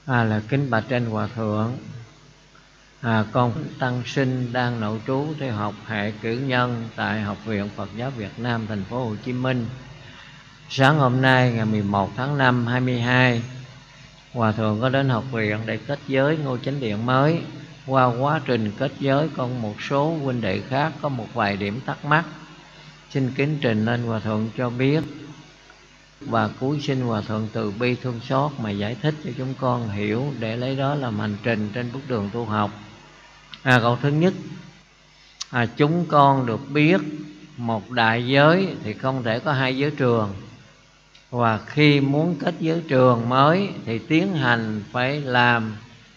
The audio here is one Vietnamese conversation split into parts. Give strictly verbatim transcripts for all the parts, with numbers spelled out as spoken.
À, là kính bạch trên Hòa Thượng, à, con tăng sinh đang nội trú theo học hệ cử nhân tại Học viện Phật giáo Việt Nam, thành phố Hồ Chí Minh. Sáng hôm nay ngày mười một tháng năm hai mươi hai, Hòa Thượng có đến học viện để kết giới ngôi chánh điện mới. Qua quá trình kết giới, con một số huynh đệ khác có một vài điểm thắc mắc, xin kính trình lên Hòa Thượng cho biết, và cúi xin Hòa Thượng từ bi thương xót mà giải thích cho chúng con hiểu, để lấy đó làm hành trình trên bước đường tu học. À, câu thứ nhất, à, chúng con được biết một đại giới thì không thể có hai giới trường, và khi muốn kết giới trường mới thì tiến hành phải làm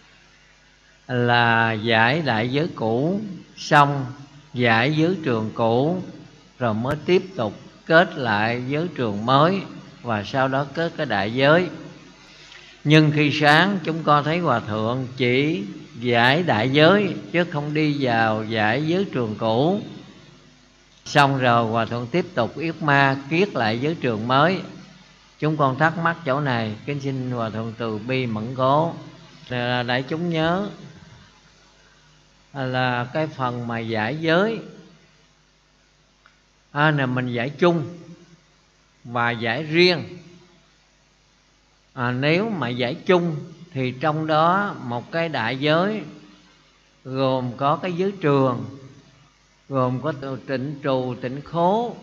là giải đại giới cũ, xong giải giới trường cũ, rồi mới tiếp tục kết lại giới trường mới, và sau đó kết cái đại giới. Nhưng khi sáng chúng con thấy Hòa Thượng chỉ giải đại giới chứ không đi vào giải giới trường cũ. Xong rồi Hòa Thượng tiếp tục yết ma kiết lại giới trường mới. Chúng con thắc mắc chỗ này, kính xin Hòa Thượng từ bi mẫn cố. Là đại chúng nhớ là cái phần mà giải giới à, là mình giải chung và giải riêng. À, nếu mà giải chung thì trong đó một cái đại giới gồm có cái giới trường, gồm có tịnh trù, tịnh khố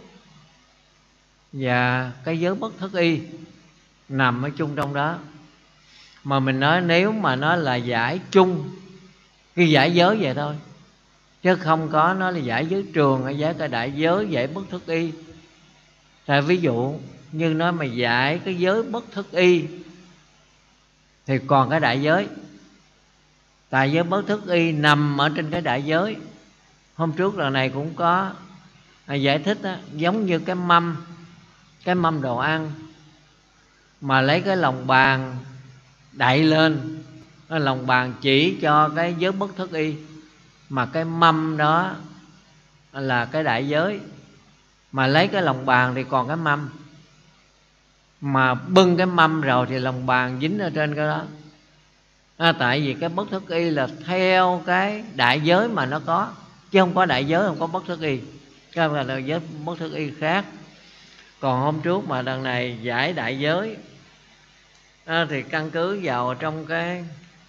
và cái giới bất thất y nằm ở chung trong đó. Mà mình nói nếu mà nó là giải chung, cái giải giới vậy thôi, chứ không có nó là giải giới trường hay giải cái đại giới, giải bất thất y. Tại ví dụ như nói mà giải cái giới bất thất y thì còn cái đại giới, tại giới bất thất y nằm ở trên cái đại giới. Hôm trước lần này cũng có à, giải thích đó, giống như cái mâm, cái mâm đồ ăn mà lấy cái lòng bàn đậy lên, cái lòng bàn chỉ cho cái giới bất thất y, mà cái mâm đó là cái đại giới, mà lấy cái lòng bàn thì còn cái mâm, mà bưng cái mâm rồi thì lòng bàn dính ở trên cái đó. À, tại vì cái bất thất y là theo cái đại giới mà nó có, chứ không có đại giới không có bất thất y, cái là đại giới bất thất y khác. Còn hôm trước mà đằng này giải đại giới à, thì căn cứ vào trong cái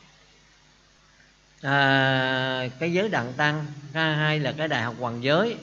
à, cái giới đặng tăng, hay là cái đại học hoàng giới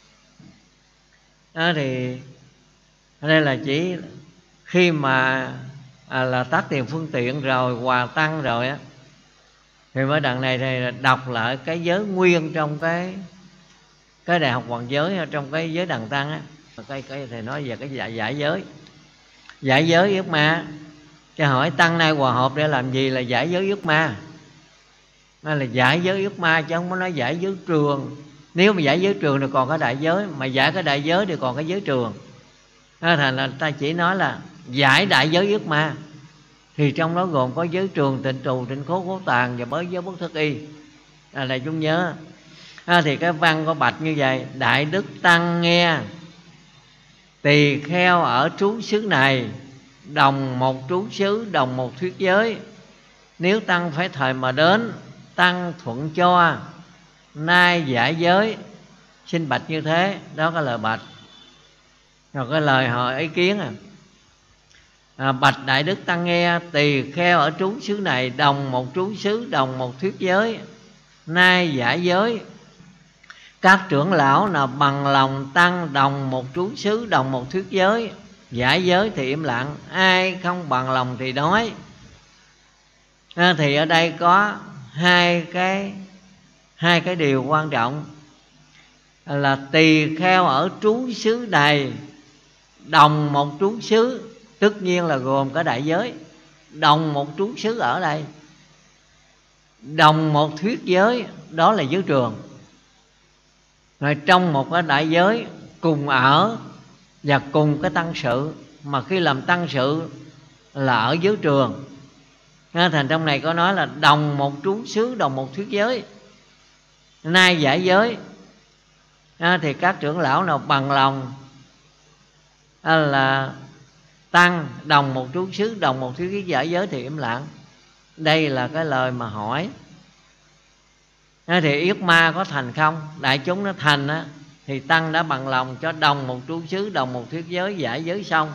à, thì đây là chỉ khi mà à, là tác tiền phương tiện rồi, hòa tăng rồi á, thì mới đằng này thì đọc lại cái giới nguyên trong cái cái đại học hoàng giới, trong cái giới đằng tăng á. Cái cái thầy nói về cái giải, giải giới, giải giới yết ma. Cho hỏi tăng nay hòa hợp để làm gì là giải giới yết ma? Nó là giải giới yết ma chứ không có nói giải giới trường. Nếu mà giải giới trường thì còn cái đại giới, mà giải cái đại giới thì còn cái giới trường. Nó thành là ta chỉ nói là giải đại giới yết ma, thì trong đó gồm có giới trường, tịnh trù, tịnh khố, khố tàn và bới giới bất thất y. À, này chúng nhớ à, thì cái văn có bạch như vậy: đại đức tăng nghe tỳ kheo ở trú xứ này, đồng một trú xứ, đồng một thuyết giới. Nếu tăng phải thời mà đến, tăng thuận cho, nay giải giới. Xin bạch như thế. Đó cái lời bạch. Rồi cái lời hỏi ý kiến à, à bạch đại đức tăng nghe tỳ kheo ở trú xứ này, đồng một trú xứ, đồng một thuyết giới, nay giải giới. Các trưởng lão nào bằng lòng tăng đồng một trú xứ, đồng một thuyết giới, giải giới thì im lặng, ai không bằng lòng thì nói. À, thì ở đây có hai cái hai cái điều quan trọng là tỳ kheo ở trú xứ này, đồng một trú xứ, tất nhiên là gồm cả đại giới. Đồng một trú xứ ở đây, đồng một thuyết giới, đó là giới trường. Rồi trong một cái đại giới cùng ở và cùng cái tăng sự, mà khi làm tăng sự là ở giới trường. Thành trong này có nói là đồng một trú xứ, đồng một thuyết giới, nay giải giới. À, thì các trưởng lão nào bằng lòng à, là tăng đồng một trú xứ, đồng một thuyết giải giới thì im lặng. Đây là cái lời mà hỏi. Thế thì yết ma có thành không? Đại chúng nó thành á, thì tăng đã bằng lòng cho đồng một trú xứ, đồng một thuyết giới, giải giới xong.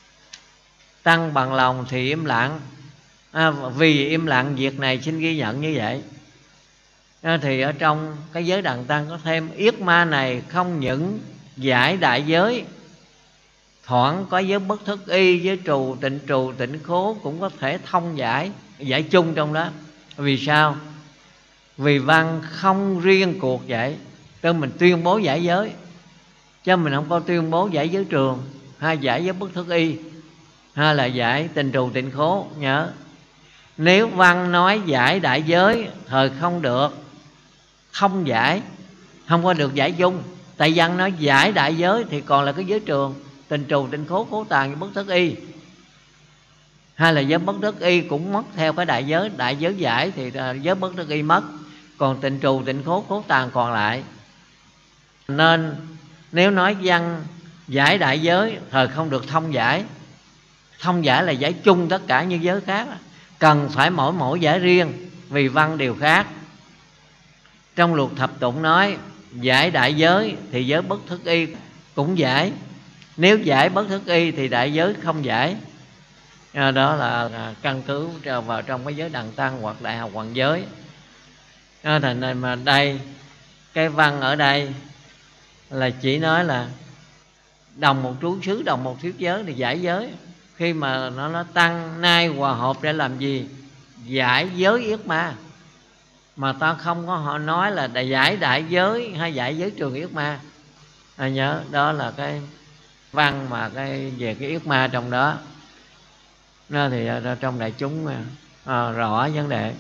Tăng bằng lòng thì im lặng, à, vì im lặng việc này xin ghi nhận như vậy. À, thì ở trong cái giới Đàn Tăng có thêm yết ma này không những giải đại giới, thoảng có giới bất thức y, giới trù, tịnh trù, tịnh khố cũng có thể thông giải, giải chung trong đó. Vì sao? Vì văn không riêng cuộc vậy, tức mình tuyên bố giải giới, chứ mình không có tuyên bố giải giới trường, hay giải giới bất thức y, hay là giải tịnh trù tịnh khố. Nhớ, nếu văn nói giải đại giới thời không được thông giải, không có được giải chung. Tại văn nói giải đại giới thì còn là cái giới trường, tịnh trù tịnh khố, khố tàng, bất thức y, hay là giới bất thức y cũng mất theo cái đại giới. Đại giới giải thì giới bất thức y mất, còn tịnh trù tịnh khố, khố tàng còn lại. Nên nếu nói văn giải đại giới thời không được thông giải, thông giải là giải chung tất cả những giới khác, cần phải mỗi mỗi giải riêng vì văn đều khác. Trong luật thập tụng nói giải đại giới thì giới bất thức y cũng giải, nếu giải bất thức y thì đại giới không giải. Đó là căn cứ vào trong cái giới Đàn Tăng hoặc Đại học Hoàng giới. Thành nên mà đây, cái văn ở đây là chỉ nói là đồng một trú xứ, đồng một thuyết giới thì giải giới. Khi mà nó, nó tăng nay hòa hợp để làm gì? Giải giới yết ma. Mà ta không có họ nói là giải đại giới hay giải giới trường yết ma. À, nhớ đó là cái văn mà cái về cái yết ma trong đó. Nó thì trong đại chúng à, rõ vấn đề.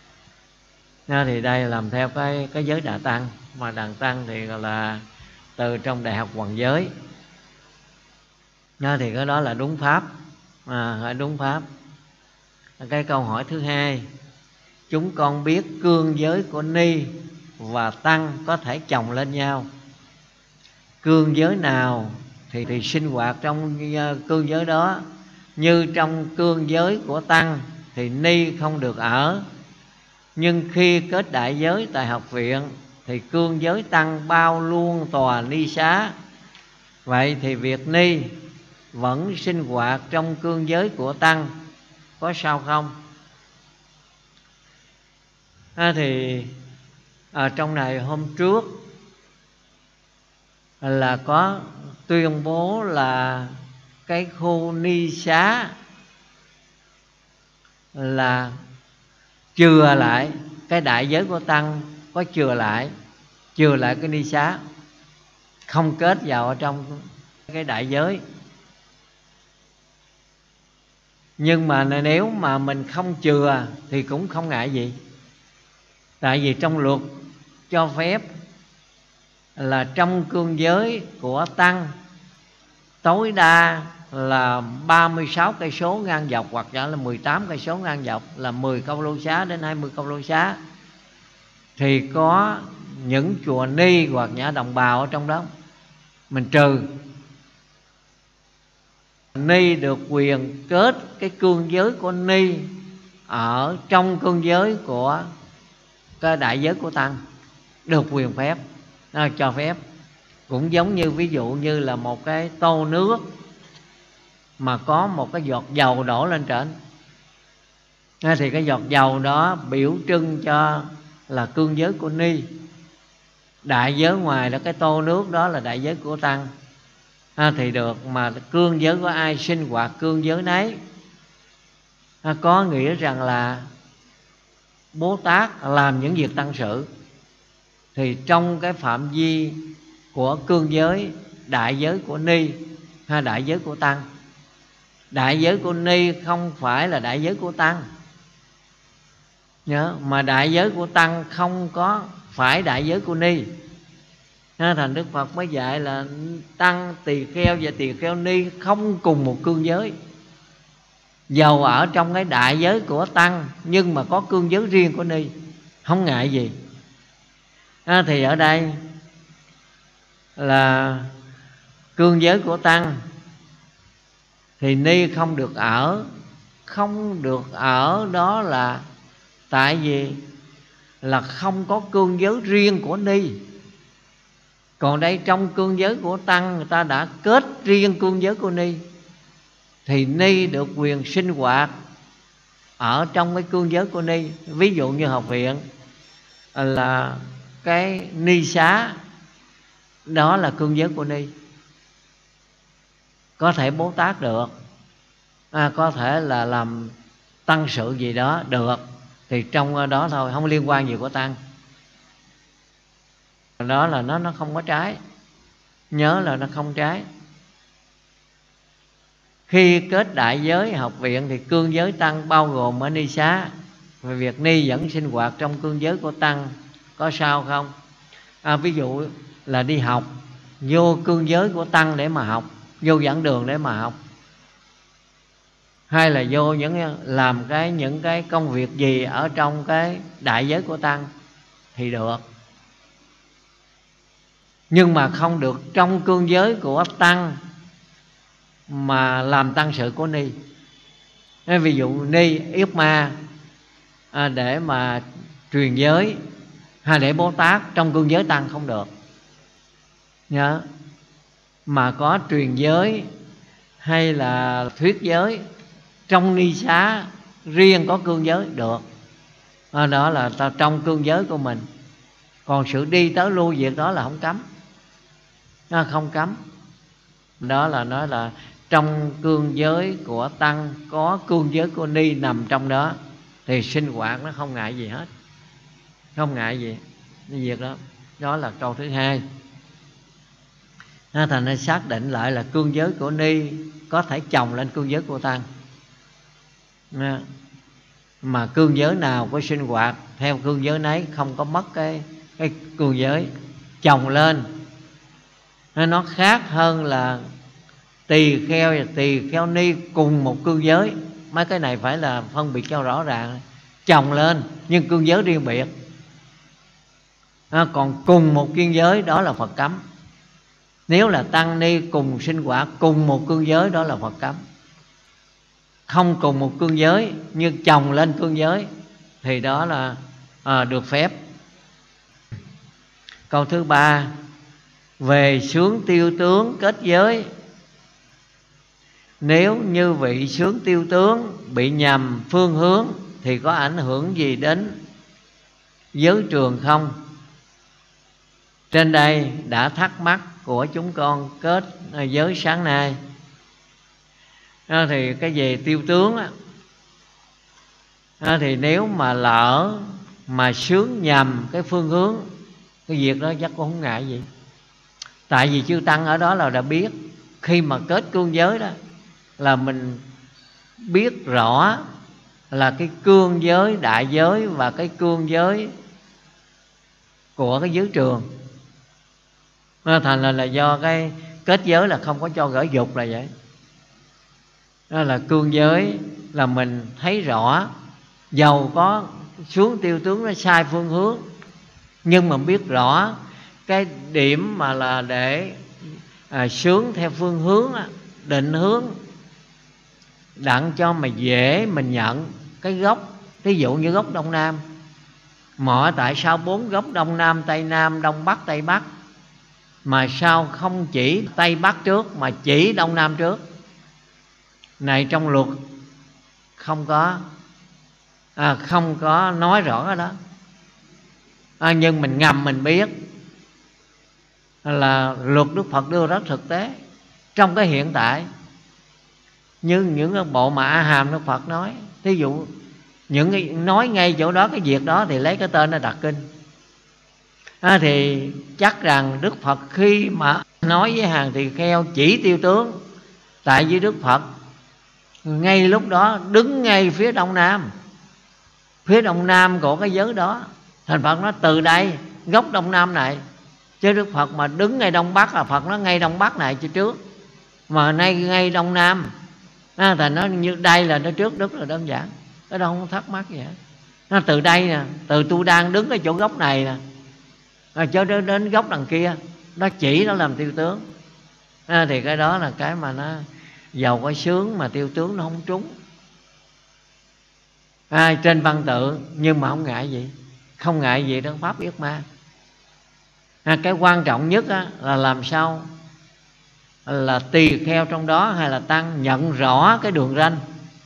Nó thì đây làm theo cái cái giới Đà Tăng, mà Đàn Tăng thì gọi là từ trong Đại học Hoàng giới. Nó thì cái đó là đúng pháp, à, đúng pháp. Cái câu hỏi thứ hai, chúng con biết cương giới của ni và tăng có thể chồng lên nhau. Cương giới nào thì, thì sinh hoạt trong cương giới đó. Như trong cương giới của tăng thì ni không được ở, nhưng khi kết đại giới tại học viện thì cương giới tăng bao luôn tòa ni xá. Vậy thì việc ni vẫn sinh hoạt trong cương giới của tăng, có sao không? À, thì à, trong này hôm trước là có tuyên bố là cái khu ni xá là chừa lại cái đại giới của tăng, có chừa lại, chừa lại cái ni xá, không kết vào ở trong cái đại giới. Nhưng mà nếu mà mình không chừa thì cũng không ngại gì. Tại vì trong luật cho phép là trong cương giới của tăng tối đa là ba mươi sáu cây số ngang dọc, hoặc giả là mười tám cây số ngang dọc, là mười câu lô xá đến hai mươi câu lô xá. Thì có những chùa ni hoặc nhà đồng bào ở trong đó mình trừ. Ni được quyền kết cái cương giới của ni ở trong cương giới của cái đại giới của tăng, được quyền phép, nó cho phép. Cũng giống như ví dụ như là một cái tô nước mà có một cái giọt dầu đổ lên trển, thì cái giọt dầu đó biểu trưng cho là cương giới của ni. Đại giới ngoài đó, cái tô nước đó là đại giới của tăng, à, thì được. Mà cương giới của ai sinh hoạt cương giới nấy, à, có nghĩa rằng là Bố Tát làm những việc tăng sự, thì trong cái phạm vi của cương giới, đại giới của ni hay đại giới của tăng. Đại giới của ni không phải là đại giới của tăng, nhớ, mà đại giới của tăng không có phải đại giới của ni. Thành Đức Phật mới dạy là tăng, tỳ kheo và tỳ kheo ni không cùng một cương giới. Dầu ở trong cái đại giới của tăng nhưng mà có cương giới riêng của ni, không ngại gì. À, thì ở đây là cương giới của tăng thì ni không được ở. Không được ở đó là Tại vì là không có cương giới riêng của ni. Còn đây trong cương giới của tăng, người ta đã kết riêng cương giới của ni, thì ni được quyền sinh hoạt ở trong cái cương giới của ni. Ví dụ như học viện là cái ni xá, đó là cương giới của ni, có thể Bố Tát được, à, có thể là làm tăng sự gì đó được, thì trong đó thôi, không liên quan gì của tăng. Đó là nó nó không có trái, nhớ là nó không trái. Khi kết đại giới học viện thì cương giới tăng bao gồm ở ni xá, về việc ni vẫn sinh hoạt trong cương giới của tăng, có sao không? À, ví dụ là đi học, vô cương giới của tăng để mà học, vô giảng đường để mà học, hay là vô những làm cái những cái công việc gì ở trong cái đại giới của tăng thì được, nhưng mà không được trong cương giới của tăng mà làm tăng sự của ni. Ví dụ ni yết ma à, để mà truyền giới hay để Bố Tát trong cương giới tăng không được nhớ. Mà có truyền giới hay là thuyết giới trong ni xá riêng có cương giới được, à, đó là ta trong cương giới của mình. Còn sự đi tới lui việc đó là không cấm, nó không cấm. Đó là nói là trong cương giới của tăng có cương giới của ni nằm trong đó, thì sinh hoạt nó không ngại gì hết, không ngại gì cái việc đó. Đó là câu thứ hai. Thành ra xác định lại là cương giới của ni có thể chồng lên cương giới của tăng, mà cương giới nào có sinh hoạt theo cương giới nấy, không có mất cái cái cương giới, chồng lên. Nó khác hơn là tỳ kheo và tỳ kheo ni cùng một cương giới. Mấy cái này phải là phân biệt cho rõ ràng, chồng lên nhưng cương giới riêng biệt. À, còn cùng một cương giới đó là Phật cấm. Nếu là tăng ni cùng sinh hoạt cùng một cương giới, đó là Phật cấm. Không cùng một cương giới nhưng chồng lên cương giới thì đó là à, được phép. Câu thứ ba, về xướng tiêu tướng kết giới. Nếu như vị xướng tiêu tướng bị nhầm phương hướng thì có ảnh hưởng gì đến giới trường không? Trên đây đã thắc mắc của chúng con kết giới sáng nay. À, thì cái về tiêu tướng á, à, thì nếu mà lỡ mà xướng nhầm cái phương hướng, cái việc đó chắc cũng không ngại gì. Tại vì chư tăng ở đó là đã biết, khi mà kết cương giới đó là mình biết rõ là cái cương giới đại giới và cái cương giới của cái giới trường. Thành là, là do cái kết giới là không có cho gởi dục là vậy. Đó là cương giới là mình thấy rõ, dầu có xuống tiêu tướng nó sai phương hướng, nhưng mà biết rõ cái điểm mà là để à, sướng theo phương hướng á, định hướng đặng cho mà dễ mình nhận cái gốc. Ví dụ như gốc Đông Nam, mọi tại sao bốn gốc Đông Nam, Tây Nam, Đông Bắc, Tây Bắc, mà sao không chỉ Tây Bắc trước mà chỉ Đông Nam trước? Này trong luật không có à, không có nói rõ cái đó, à, nhưng mình ngầm mình biết là luật Đức Phật đưa rất thực tế trong cái hiện tại. Như những cái bộ mà A Hàm Đức Phật nói, thí dụ những cái nói ngay chỗ đó cái việc đó thì lấy cái tên nó đặt kinh. À, thì chắc rằng Đức Phật khi mà nói với hàng tỳ kheo chỉ tiêu tướng, tại vì Đức Phật ngay lúc đó đứng ngay phía Đông Nam, phía Đông Nam của cái giới đó. Thành Phật nói từ đây góc Đông Nam này, chứ Đức Phật mà đứng ngay Đông Bắc là Phật nó ngay Đông Bắc này chứ trước, mà nay ngay Đông Nam. À, thành nó như đây là nó trước Đức là đơn giản, cái đó không thắc mắc gì hết. Nó từ đây nè, từ tôi đang đứng ở chỗ góc này nè, à, cho đến, đến góc đằng kia, nó chỉ nó làm tiêu tướng. À, thì cái đó là cái mà nó giàu có sướng mà tiêu tướng nó không trúng. à, trên văn tự, nhưng mà không ngại gì, không ngại gì đó pháp yết ma. À, cái quan trọng nhất á, là làm sao là tỳ kheo trong đó hay là tăng nhận rõ cái đường ranh,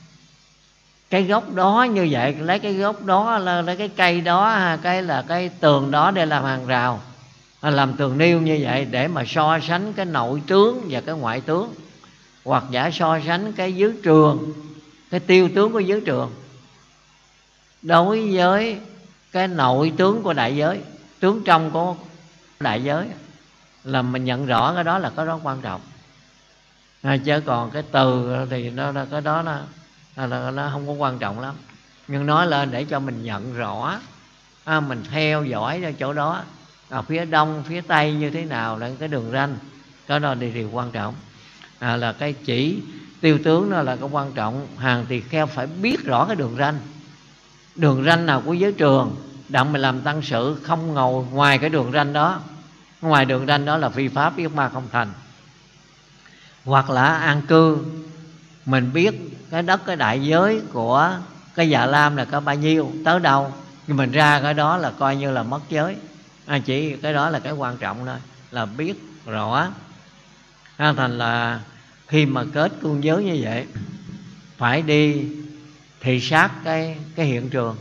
cái gốc đó như vậy, lấy cái gốc đó, lấy cái cây đó, cái là cái tường đó để làm hàng rào, làm tường niêu như vậy, để mà so sánh cái nội tướng và cái ngoại tướng, hoặc giả so sánh cái giới trường, cái tiêu tướng của giới trường đối với cái nội tướng của đại giới, tướng trong của đại giới, là mình nhận rõ cái đó là cái đó quan trọng. À, chứ còn cái từ thì nó cái đó nó, nó, nó không có quan trọng lắm, nhưng nói lên để cho mình nhận rõ, à, mình theo dõi ra chỗ đó, à, phía đông phía tây như thế nào là cái đường ranh, cái đó là điều quan trọng. À, là cái chỉ tiêu tướng đó là cái quan trọng. Hàng tỳ kheo phải biết rõ cái đường ranh, đường ranh nào của giới trường, đặng mình làm tăng sự không ngồi ngoài cái đường ranh đó. Ngoài đường ranh đó là phi pháp yết ma không thành. Hoặc là an cư, mình biết cái đất cái đại giới của cái Dạ Lam là có bao nhiêu, tới đâu, nhưng mình ra cái đó là coi như là mất giới. À, chỉ cái đó là cái quan trọng thôi, là biết rõ. À, thành là khi mà kết cung giới như vậy phải đi thị sát cái, cái hiện trường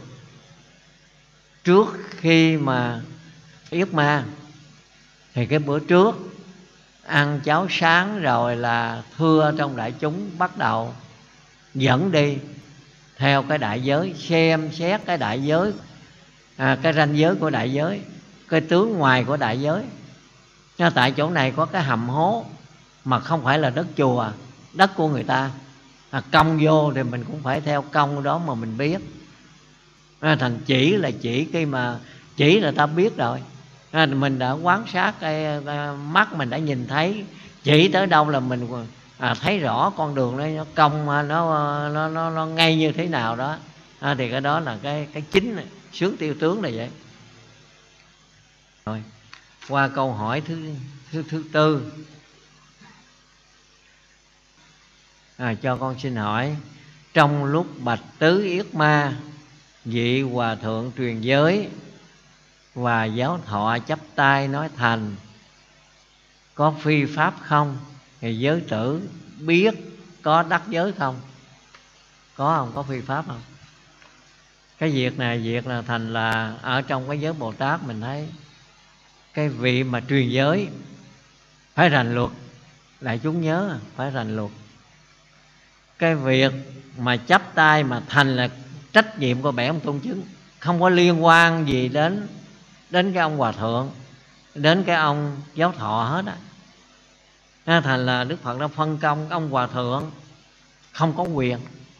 trước khi mà yết ma. Thì cái bữa trước ăn cháo sáng rồi là thưa trong đại chúng bắt đầu dẫn đi theo cái đại giới, xem xét cái đại giới, à, cái ranh giới của đại giới, cái tướng ngoài của đại giới. Chứ tại chỗ này có cái hầm hố mà không phải là đất chùa, đất của người ta, à, công vô thì mình cũng phải theo công đó mà mình biết. À, thành chỉ là chỉ khi mà chỉ là ta biết rồi, à, mình đã quan sát cái à, mắt mình đã nhìn thấy, chỉ tới đâu là mình à, thấy rõ con đường đó, nó cong, nó nó nó, nó ngay như thế nào đó. À, thì cái đó là cái cái chính này, xướng tiêu tướng là vậy. Rồi qua câu hỏi thứ thứ thứ tư, à, cho con xin hỏi, trong lúc bạch tứ yết ma, vị hòa thượng truyền giới và giáo thọ chắp tay nói thành, có phi pháp không? Thì giới tử biết có đắc giới không? Có không? Có phi pháp không? Cái việc này việc là thành là ở trong cái giới Bồ Tát mình thấy cái vị mà truyền giới phải rành luật, đại chúng nhớ phải rành luật. Cái việc mà chắp tay mà thành là trách nhiệm của bảy ông tôn chứng, không có liên quan gì đến đến cái ông hòa thượng, đến cái ông giáo thọ hết á. Thành là Đức Phật đã phân công ông hòa thượng không có quyền.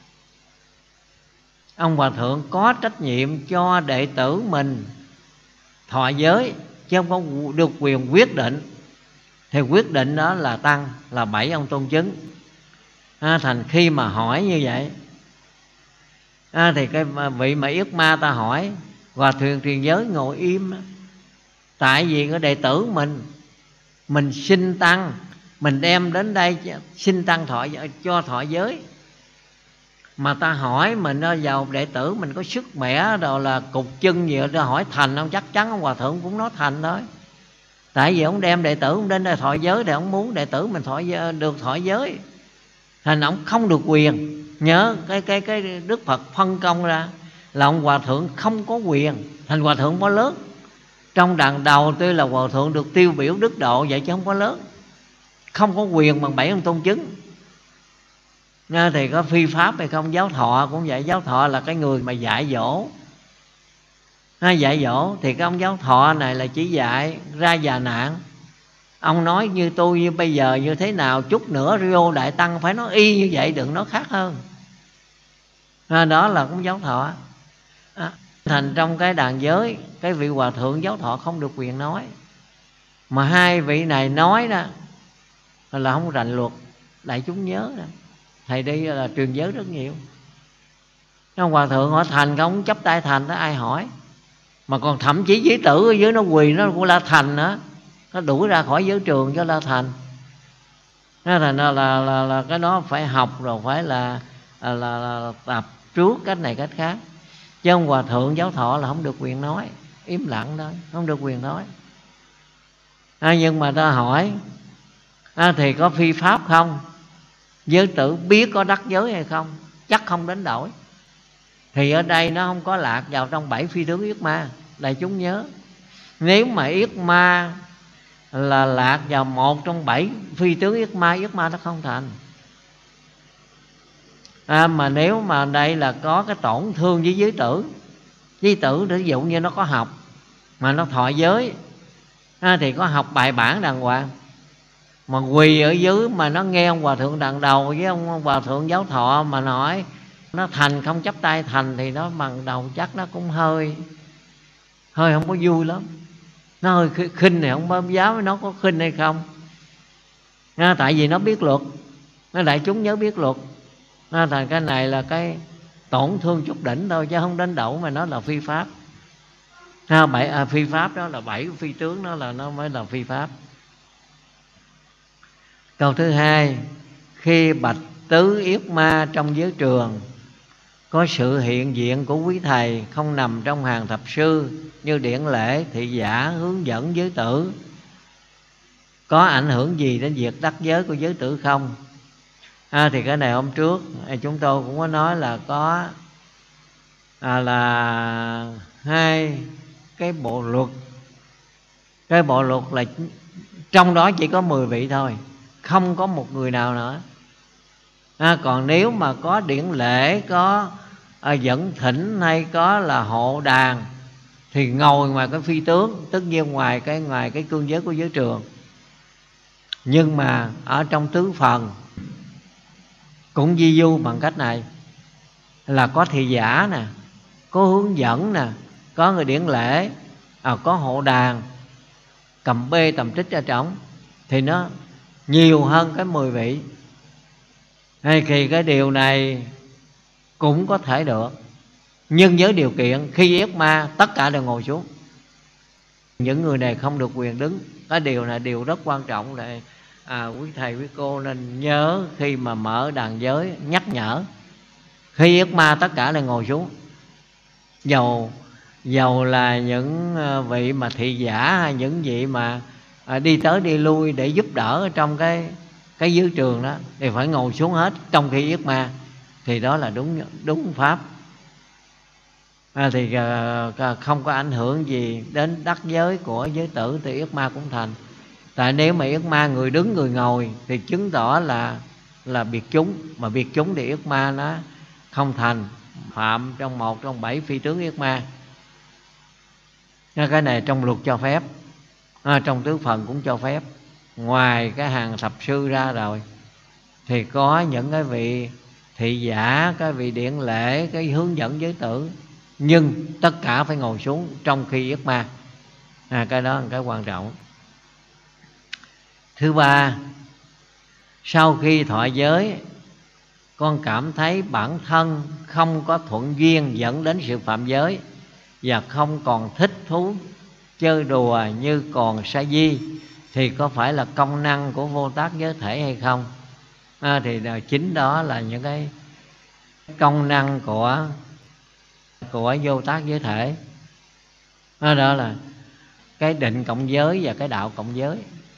Ông hòa thượng có trách nhiệm cho đệ tử mình thọ giới, chứ không có được quyền quyết định. Thì quyết định đó là tăng, là bảy ông tôn chứng. À, thành khi mà hỏi như vậy, à, thì cái vị mà yết ma ta hỏi, hòa thượng truyền giới ngồi im đó. Tại vì cái đệ tử mình mình xin tăng, mình đem đến đây xin tăng thọ cho thọ giới, mà ta hỏi mình vào đệ tử mình có sức mẻ rồi là cục chân gì đó hỏi thành không, chắc chắn ông hòa thượng cũng nói thành thôi. Tại vì ông đem đệ tử ông đến đây thọ giới thì ông muốn đệ tử mình thọ được thọ giới, thành ông không được quyền. Nhớ cái cái cái Đức Phật phân công ra là ông hòa thượng không có quyền. Thành hòa thượng có lớn trong đàn đầu, tuy là hòa thượng được tiêu biểu đức độ vậy chứ không có lớn, không có quyền bằng bảy ông tôn chứng. Nha, thì có phi pháp hay không? Giáo thọ cũng vậy. Giáo thọ là cái người mà dạy dỗ, à, dạy dỗ thì cái ông giáo thọ này là chỉ dạy ra già nạn. Ông nói như tôi như bây giờ như thế nào, chút nữa vô đại tăng phải nói y như vậy, đừng nói khác hơn. À, đó là cũng giáo thọ. À, thành trong cái đàn giới, cái vị hòa thượng giáo thọ không được quyền nói, mà hai vị này nói đó là không rành luật. Đại chúng nhớ đó, thầy đi là truyền giới rất nhiều. Ông hòa thượng hỏi thành không, chắp tay thành đó, ai hỏi. Mà còn thậm chí giới tử ở dưới nó quỳ nó cũng la thành nữa, nó đuổi ra khỏi giới trường cho la thành. Nó thành là, là, là, là cái đó phải học rồi, phải là, là, là, là tập trước cách này cách khác. Chứ ông hòa thượng giáo thọ là không được quyền nói, im lặng thôi, không được quyền nói. À, nhưng mà ta hỏi à, thì có phi pháp không? Giới tử biết có đắc giới hay không? Chắc không đánh đổi. Thì ở đây nó không có lạc vào trong bảy phi tướng yết ma. Đại chúng nhớ, nếu mà yết ma là lạc vào một trong bảy phi tướng yết ma, yết ma nó không thành. À, mà nếu mà đây là có cái tổn thương với giới tử, giới tử ví dụ như nó có học mà nó thọ giới, à, thì có học bài bản đàng hoàng, mà quỳ ở dưới mà nó nghe ông hòa thượng đàn đầu với ông hòa thượng giáo thọ mà nói nó thành không chắp tay thành, thì nó bằng đầu chắc nó cũng hơi hơi không có vui lắm. Nó hơi khinh, này không có dám nó có khinh hay không, à, tại vì nó biết luật, nó đại chúng nhớ biết luật. À, thành cái này là cái tổn thương chút đỉnh thôi, chứ không đánh đổ mà nó là phi pháp. À, bảy à, phi pháp đó là bảy phi tướng, đó là nó mới là phi pháp. Câu thứ hai, khi bạch tứ yết ma trong giới trường, có sự hiện diện của quý thầy không nằm trong hàng thập sư như điển lễ, thị giả, hướng dẫn giới tử, có ảnh hưởng gì đến việc đắc giới của giới tử không? À, thì cái này hôm trước chúng tôi cũng có nói là có à, là hai cái bộ luật. Cái bộ luật là trong đó chỉ có mười vị thôi, không có một người nào nữa. À, còn nếu mà có điển lễ, có à, dẫn thỉnh hay có là hộ đàn thì ngồi ngoài cái phi tướng, tất nhiên ngoài cái ngoài cái cương giới của giới trường. Nhưng mà ở trong tứ phần cũng di du bằng cách này, là có thị giả nè, có hướng dẫn nè, có người điển lễ, à, có hộ đàn, cầm bê tầm trích ra trống, thì nó nhiều hơn cái mười vị. Hay thì cái điều này cũng có thể được, nhưng với điều kiện khi yết ma tất cả đều ngồi xuống. Những người này không được quyền đứng. Cái điều này điều rất quan trọng, là à, quý thầy quý cô nên nhớ khi mà mở đàn giới, nhắc nhở khi yết ma tất cả đều ngồi xuống. Dầu dầu là những vị mà thị giả hay những vị mà à, đi tới đi lui để giúp đỡ trong cái cái giới trường đó, thì phải ngồi xuống hết trong khi yết ma, thì đó là đúng đúng pháp. À, thì à, không có ảnh hưởng gì đến đắc giới của giới tử, thì yết ma cũng thành. Tại nếu mà yết ma người đứng người ngồi thì chứng tỏ là là biệt chúng, mà biệt chúng thì yết ma nó không thành, phạm trong một trong bảy phi tướng yết ma. Cái này trong luật cho phép, à, trong tứ phần cũng cho phép. Ngoài cái hàng thập sư ra rồi thì có những cái vị thị giả, cái vị điển lễ, cái hướng dẫn giới tử, nhưng tất cả phải ngồi xuống trong khi yết ma. À, cái đó là cái quan trọng. Thứ ba, sau khi thọ giới, con cảm thấy bản thân không có thuận duyên dẫn đến sự phạm giới, và không còn thích thú chơi đùa như còn sa di, thì có phải là công năng của vô tác giới thể hay không? À, thì chính đó là những cái công năng của của vô tác giới thể. À, đó là cái định cộng giới và cái đạo cộng giới.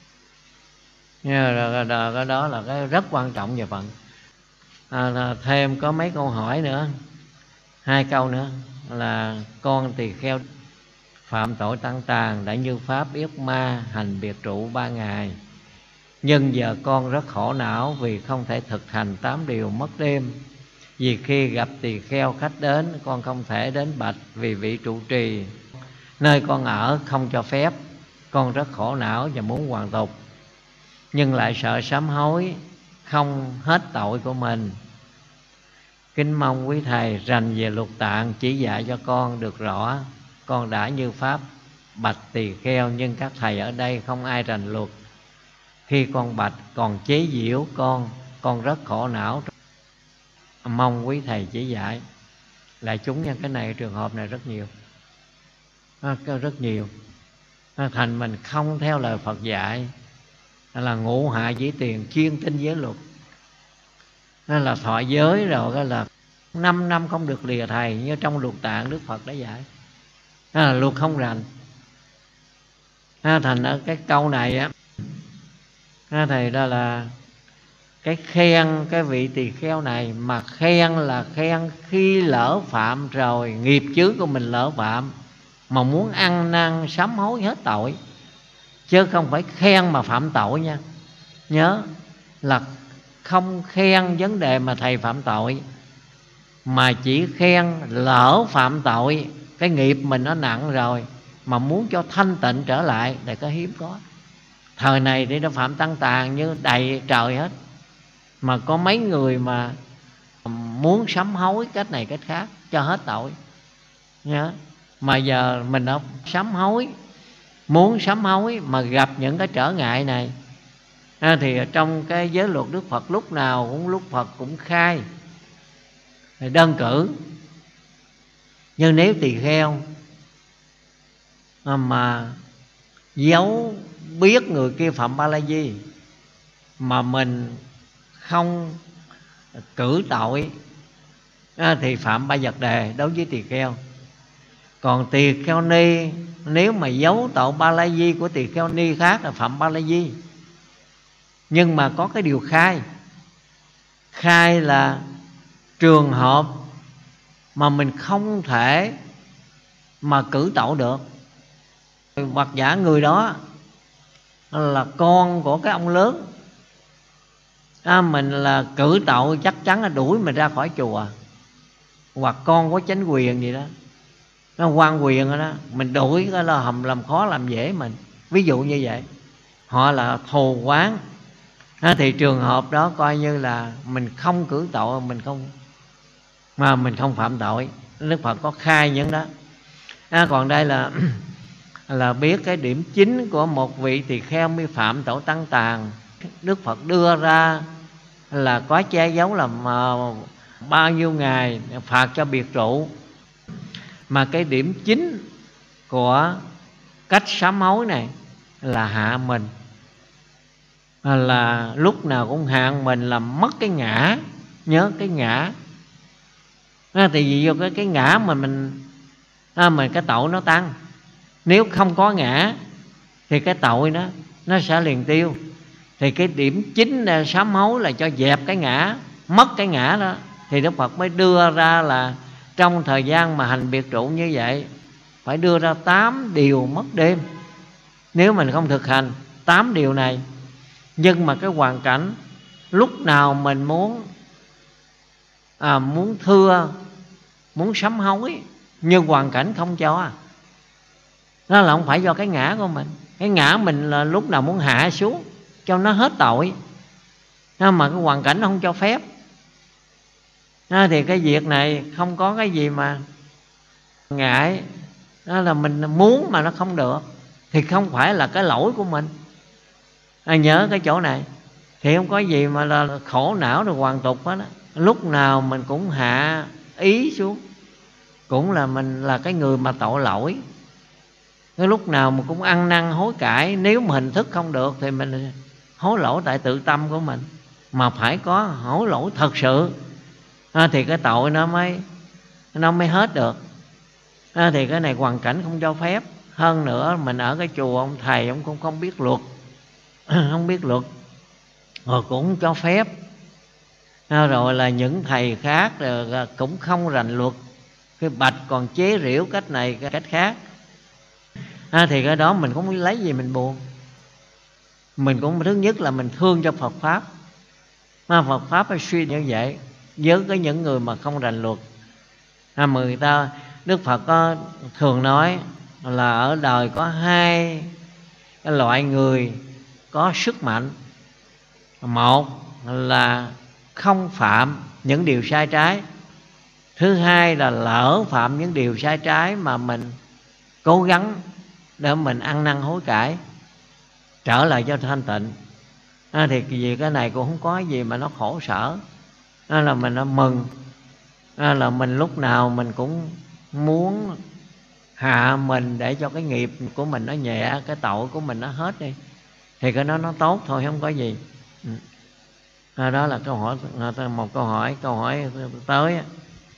Cái đó là cái rất quan trọng về phận. À, thêm có mấy câu hỏi nữa, hai câu nữa là con tỳ kheo phạm tội tăng tàn, đã như pháp yết ma, hành biệt trụ ba ngày, nhưng giờ con rất khổ não vì không thể thực hành tám điều mất đêm. Vì khi gặp tỳ kheo khách đến, con không thể đến bạch vì vị trụ trì nơi con ở không cho phép. Con rất khổ não và muốn hoàn tục, nhưng lại sợ sám hối không hết tội của mình. Kính mong quý thầy rành về luật tạng chỉ dạy cho con được rõ. Con đã như pháp bạch tỳ kheo, nhưng các thầy ở đây không ai rành luật. Khi con bạch còn chế giễu con, con rất khổ não. Mong quý thầy chỉ dạy. Lại chúng nha, cái này trường hợp này rất nhiều, à, rất nhiều. À, thành mình không theo lời Phật dạy, là ngũ hạ dĩ tiền chuyên tinh giới luật, đó là thọ giới rồi, đó là năm năm không được lìa thầy, như trong luật tạng Đức Phật đã dạy, đó là luật không rành. Thành ở cái câu này á, thầy đó là cái khen cái vị tỳ kheo này, mà khen là khen khi lỡ phạm rồi, nghiệp chướng của mình lỡ phạm, mà muốn ăn năn sám hối hết tội, chứ không phải khen mà phạm tội nha. Nhớ là không khen vấn đề mà thầy phạm tội, mà chỉ khen lỡ phạm tội, cái nghiệp mình nó nặng rồi, mà muốn cho thanh tịnh trở lại để có hiếm có. Thời này thì nó phạm tăng tàn như đầy trời hết, mà có mấy người mà muốn sám hối cách này cách khác cho hết tội nhớ. Mà giờ mình đã sám hối, muốn sám hối mà gặp những cái trở ngại này, à, thì trong cái giới luật Đức Phật lúc nào cũng lúc Phật cũng khai đơn cử. Nhưng nếu tỳ kheo mà giấu biết người kia phạm ba la di, mà mình không cử tội, à, thì phạm ba vật đề đối với tỳ kheo. Còn tỳ kheo ni nếu mà giấu tội ba la di của tỳ kheo ni khác là phạm ba la di. Nhưng mà có cái điều khai, khai là trường hợp mà mình không thể mà cử tội được, hoặc giả người đó là con của cái ông lớn, à, mình là cử tội chắc chắn là đuổi mình ra khỏi chùa, hoặc con có chánh quyền gì đó, nó quan quyền rồi đó, mình đuổi cái là hầm làm khó làm dễ mình, ví dụ như vậy. Họ là thù quán, à, thì trường hợp đó coi như là mình không cử tội, mình không mà mình không phạm tội. Đức Phật có khai những đó. À, còn đây là là biết cái điểm chính của một vị tỳ kheo mới phạm tội tăng tàn. Đức Phật đưa ra là có che giấu là mà bao nhiêu ngày phạt cho biệt trụ. Mà cái điểm chính của cách sám hối này là hạ mình, là lúc nào cũng hạ mình, là mất cái ngã. Nhớ cái ngã, à, thì vì vô cái, cái ngã mà mình à, mình cái tội nó tăng. Nếu không có ngã thì cái tội đó nó sẽ liền tiêu. Thì cái điểm chính là sám hối là cho dẹp cái ngã, mất cái ngã đó. Thì Đức Phật mới đưa ra là trong thời gian mà hành biệt trụ như vậy, phải đưa ra tám điều mất đêm. Nếu mình không thực hành tám điều này, nhưng mà cái hoàn cảnh lúc nào mình muốn à, muốn thưa, muốn sám hối, nhưng hoàn cảnh không cho, đó là không phải do cái ngã của mình. Cái ngã mình là lúc nào muốn hạ xuống cho nó hết tội, mà cái hoàn cảnh nó không cho phép, à, thì cái việc này không có cái gì mà ngại. Đó là mình muốn mà nó không được thì không phải là cái lỗi của mình. À, nhớ cái chỗ này thì không có gì mà là khổ não rồi hoàn tục hết đó. Lúc nào mình cũng hạ ý xuống, cũng là mình là cái người mà tội lỗi. Cái lúc nào mà cũng ăn năn hối cải. Nếu mà hình thức không được thì mình hối lỗi tại tự tâm của mình, mà phải có hối lỗi thật sự, à, thì cái tội nó mới nó mới hết được. À, thì cái này hoàn cảnh không cho phép. Hơn nữa mình ở cái chùa ông thầy ông cũng không biết luật không biết luật rồi cũng cho phép, à, rồi là những thầy khác rồi cũng không rành luật, cái bạch còn chế giễu cách này cách khác, à, thì cái đó mình cũng lấy gì mình buồn. Mình cũng thứ nhất là mình thương cho Phật Pháp, mà Phật Pháp phải suy như vậy với cái những người mà không rành luật. À, người ta Đức Phật có thường nói là ở đời có hai cái loại người có sức mạnh. Một là không phạm những điều sai trái, thứ hai là lỡ phạm những điều sai trái mà mình cố gắng để mình ăn năn hối cải trở lại cho thanh tịnh. À, thì vì cái này cũng không có gì mà nó khổ sở, à, là mình nó mừng, à, là mình lúc nào mình cũng muốn hạ mình để cho cái nghiệp của mình nó nhẹ, cái tội của mình nó hết đi, thì cái đó nó tốt thôi, không có gì. À, đó là câu hỏi, một câu hỏi câu hỏi tới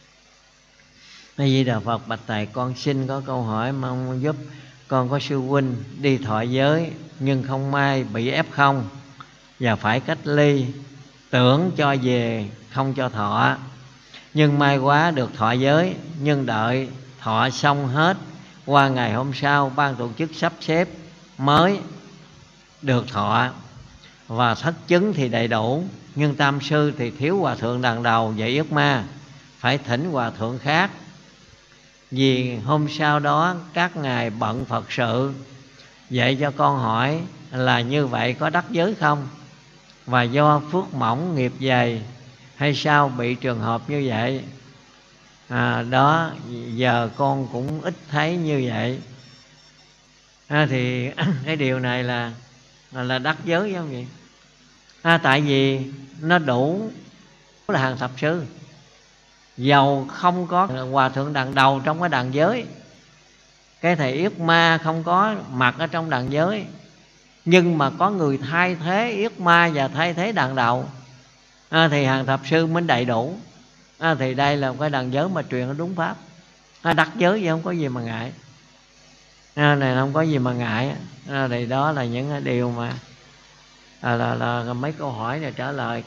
A Di Đà Phật. Bạch thầy, con xin có câu hỏi mong giúp. Con có sư huynh đi thọ giới nhưng không may bị ép không và phải cách ly, tưởng cho về không cho thọ, nhưng may quá được thọ giới. Nhưng đợi thọ xong hết, qua ngày hôm sau ban tổ chức sắp xếp mới được thọ, và thất chứng thì đầy đủ, nhưng tam sư thì thiếu hòa thượng đàn đầu dạy yết ma, phải thỉnh hòa thượng khác. Vì hôm sau đó các ngài bận Phật sự. Vậy cho con hỏi là như vậy có đắc giới không? Và do phước mỏng nghiệp dày hay sao bị trường hợp như vậy? À, đó giờ con cũng ít thấy như vậy. À, thì cái điều này là là, là đắc giới không vậy? À, tại vì nó đủ là hàng thập sư, dầu không có hòa thượng đàn đầu trong cái đàn giới, cái thầy yết ma không có mặt ở trong đàn giới, nhưng mà có người thay thế yết ma và thay thế đàn đầu, à, thì hàng thập sư mới đầy đủ. À, thì đây là một cái đàn giới mà truyền nó đúng pháp. À, đắc giới vậy không có gì mà ngại. À, này không có gì mà ngại. À, thì đó là những cái điều mà à, là, là, là mấy câu hỏi này trả lời.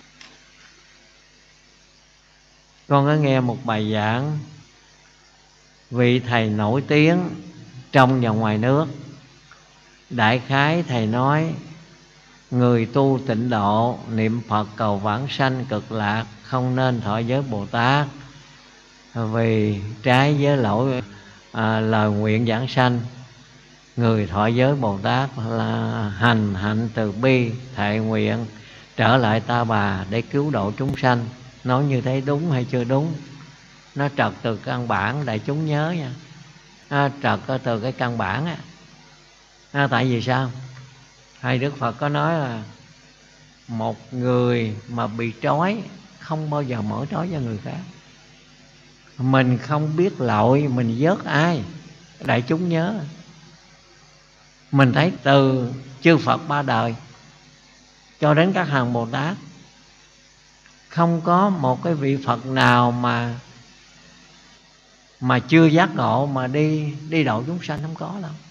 Con có nghe một bài giảng vị thầy nổi tiếng trong và ngoài nước. Đại khái thầy nói người tu tịnh độ niệm Phật cầu vãng sanh cực lạc không nên thọ giới Bồ Tát, vì trái với lỗi à, lời nguyện giảng sanh. Người thọ giới Bồ Tát là hành hạnh từ bi thệ nguyện trở lại Ta Bà để cứu độ chúng sanh. Nói như thế đúng hay chưa đúng? Nó trật từ căn bản, đại chúng nhớ nha. Nó trật từ cái căn bản á. À, tại vì sao? Thầy Đức Phật có nói là một người mà bị trói không bao giờ mở trói cho người khác. Mình không biết lỗi mình vớt ai, đại chúng nhớ. Mình thấy từ chư Phật ba đời cho đến các hàng Bồ Tát, không có một cái vị Phật nào mà mà chưa giác ngộ mà đi đi độ chúng sanh, không có đâu.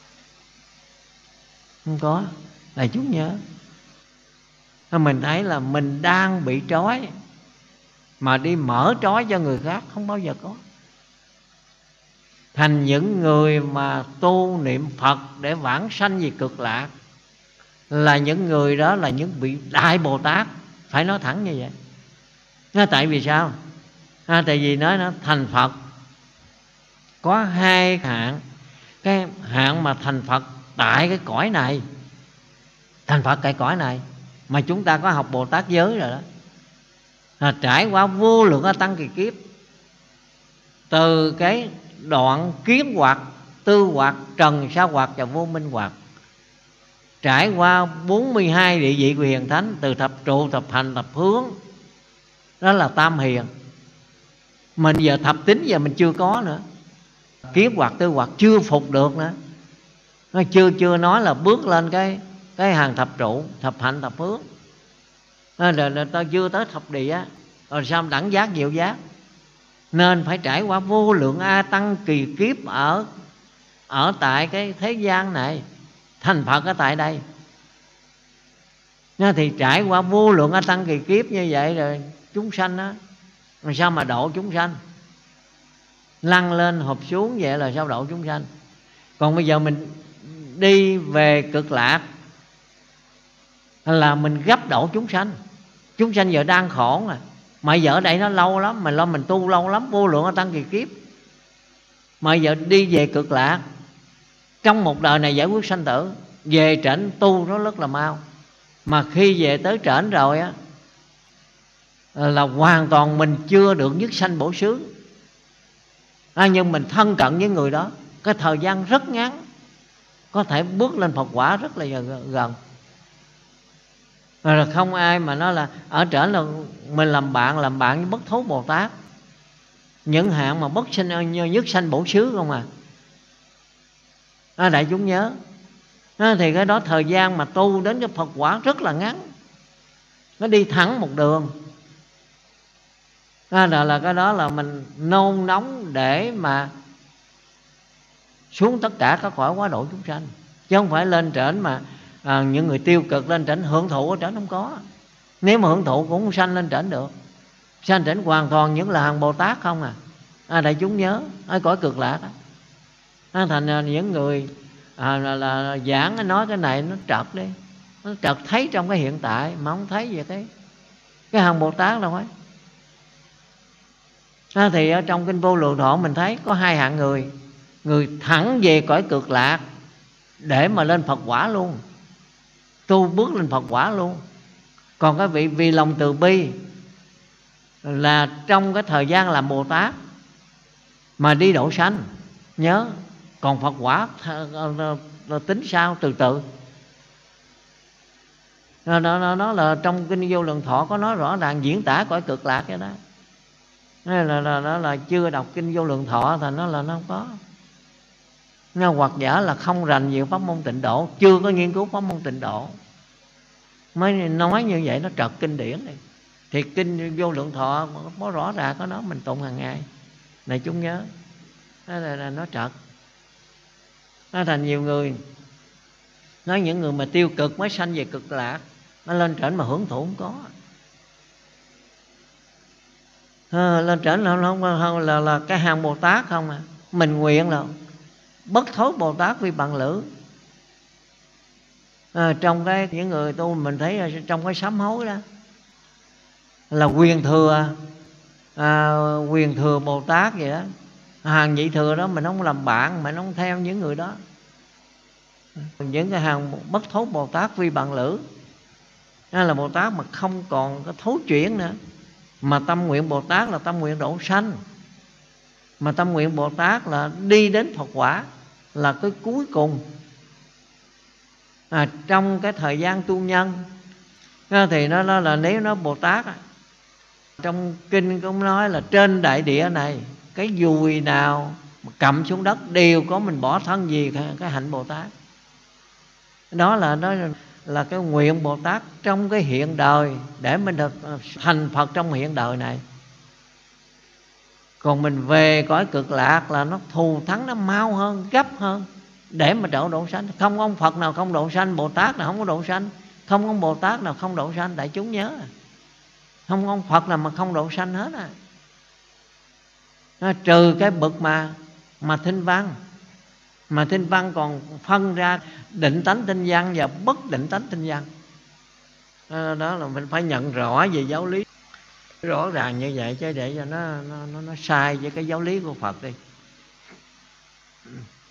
Không có, đại chúng nhớ. Mình thấy là mình đang bị trói mà đi mở trói cho người khác không bao giờ có. Thành những người mà tu niệm Phật để vãng sanh về cực lạc là những người đó là những vị Đại Bồ Tát. Phải nói thẳng như vậy. Nó tại vì sao? À, tại vì nói nó thành Phật có hai hạng. Cái hạng mà thành Phật tại cái cõi này, thành Phật tại cõi này mà chúng ta có học Bồ Tát giới rồi đó, là trải qua vô lượng A Tăng kỳ kiếp, từ cái đoạn kiến hoạt, tư hoạt, trần sa hoạt và vô minh hoạt, trải qua bốn mươi hai địa vị của hiền thánh, từ thập trụ, thập hành, thập hướng, đó là tam hiền. Mình giờ thập tính giờ mình chưa có nữa, kiến hoạt, tư hoạt chưa phục được nữa. Nó chưa chưa nói là bước lên cái cái hàng thập trụ, thập hạnh, thập hướng. Rồi, rồi ta chưa tới thập địa, rồi sao đẳng giác diệu giác. Nên phải trải qua vô lượng A Tăng kỳ kiếp ở ở tại cái thế gian này, thành Phật ở tại đây. Nên thì trải qua vô lượng A Tăng kỳ kiếp như vậy rồi chúng sanh đó, làm sao mà độ chúng sanh? Lăn lên hộp xuống vậy là sao độ chúng sanh? Còn bây giờ mình đi về cực lạc là mình gấp độ chúng sanh. Chúng sanh giờ đang khổ rồi, mà giờ ở đây nó lâu lắm, mình lo mình tu lâu lắm, vô lượng A Tăng kỳ kiếp. Mà giờ đi về cực lạc, trong một đời này giải quyết sanh tử, về trển tu nó rất là mau. Mà khi về tới trển rồi á, là hoàn toàn mình chưa được nhất sanh bổ xứ. À, nhưng mình thân cận với người đó, cái thời gian rất ngắn, có thể bước lên Phật quả rất là gần. Rồi không ai mà nói là ở trển là mình làm bạn làm bạn với Bất Thố Bồ Tát, những hạng mà bất sinh nhất sanh bổ xứ không à. À, đại chúng nhớ. À, thì cái đó thời gian mà tu đến cái Phật quả rất là ngắn, nó đi thẳng một đường. Đó là, là cái đó là mình nôn nóng để mà xuống tất cả các cõi quá độ chúng sanh, chứ không phải lên trển mà à, những người tiêu cực lên trển hưởng thụ ở trển không có. Nếu mà hưởng thụ cũng không sanh lên trển được. Sanh trển hoàn toàn những là hàng Bồ Tát không à. À, đại chúng nhớ ở cõi cực lạc á, à, thành à, những người à, là, là giảng nói cái này nó trật đi, nó trật thấy trong cái hiện tại mà không thấy về cái cái hàng Bồ Tát đâu ấy. À, thì ở trong kinh Vô Lượng Thọ mình thấy có hai hạng người: người thẳng về cõi cực lạc để mà lên Phật quả luôn, tu bước lên Phật quả luôn. Còn cái vị vì lòng từ bi là trong cái thời gian làm Bồ Tát mà đi độ sanh, nhớ. Còn Phật quả tính sao, từ từ. Nó, nó, nó là trong kinh Vô Lượng Thọ có nói rõ ràng diễn tả cõi cực lạc cái đó. Nó là, là, là, là chưa đọc kinh Vô Lượng Thọ thì nó là nó không có. Nó hoặc giả là không rành nhiều pháp môn tịnh độ, chưa có nghiên cứu pháp môn tịnh độ, mới nói như vậy, nó trật kinh điển này. Thì kinh Vô Lượng Thọ có rõ ràng có nó mình tụng hàng ngày này, chúng nhớ. Đó là, là nó trật. Nó thành nhiều người nói những người mà tiêu cực mới sanh về cực lạc, nó lên trển mà hưởng thụ không có. À, lên trển là, không, không, là, là cái hàng Bồ Tát không à. Mình nguyện là bất thối Bồ Tát vi bằng lữ. À, trong cái những người tu mình thấy trong cái sám hối đó là quyền thừa à, quyền thừa Bồ Tát vậy đó. Hàng vị thừa đó mình không làm bạn, mình không theo những người đó. Những cái hàng bất thối Bồ Tát vi bằng lữ, đó là Bồ Tát mà không còn có thối chuyển nữa, mà tâm nguyện Bồ Tát là tâm nguyện độ sanh, mà tâm nguyện Bồ Tát là đi đến Phật quả, là cái cuối cùng. À, trong cái thời gian tu nhân thì nó, nó là nếu nó Bồ Tát, trong kinh cũng nói là trên đại địa này cái dùi nào mà cầm xuống đất đều có mình bỏ thân gì cái, cái hạnh Bồ Tát. Đó là nó là cái nguyện Bồ Tát trong cái hiện đời để mình được thành Phật trong hiện đời này. Còn mình về cõi cực lạc là nó thù thắng, nó mau hơn, gấp hơn để mà độ độ sanh. Không có ông Phật nào không độ sanh, Bồ Tát nào không có độ sanh, không có ông Bồ Tát nào không độ sanh. Đại chúng nhớ, không có ông Phật nào mà không độ sanh hết à. Nó trừ cái bậc mà mà thinh văn, mà thinh văn còn phân ra định tánh thinh văn và bất định tánh thinh văn. Đó, đó là mình phải nhận rõ về giáo lý rõ ràng như vậy, chứ để cho nó nó nó, nó sai với cái giáo lý của Phật đi.